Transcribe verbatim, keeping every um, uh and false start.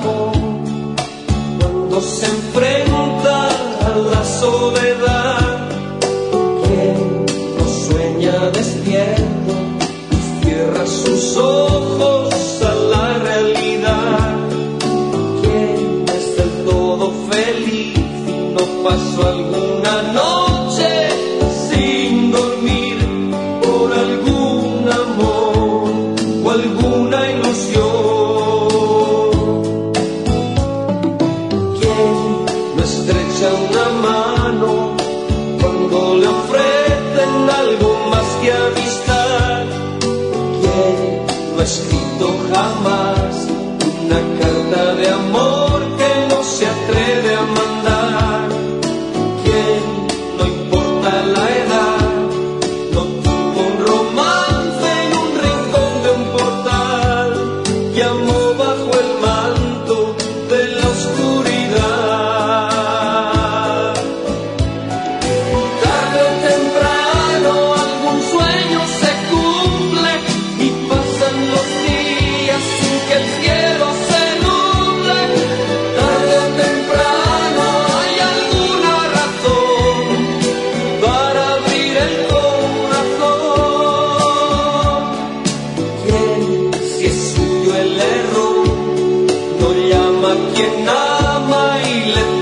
amor cuando se enfrenta a la soledad. Quien no sueña despierto y cierra sus ojos a la realidad. Quien es del todo feliz y no pasó alguna noche sin dormir por algún amor o alguna ilusión. Quien no estrecha una mano cuando le ofrecen algo más que amistad. Quien no ha escrito jamás una carta de amor que no se atreve a mandar. Quien no importa la edad, no tuvo un romance en un rincón de un portal y amó bajo el manto de la oscuridad. Tarde o temprano algún sueño se cumple y pasan los días sin que el cielo se nuble. Tarde o temprano hay alguna razón para abrir el corazón. Quien, si es suyo el error, no llama a quien ama y le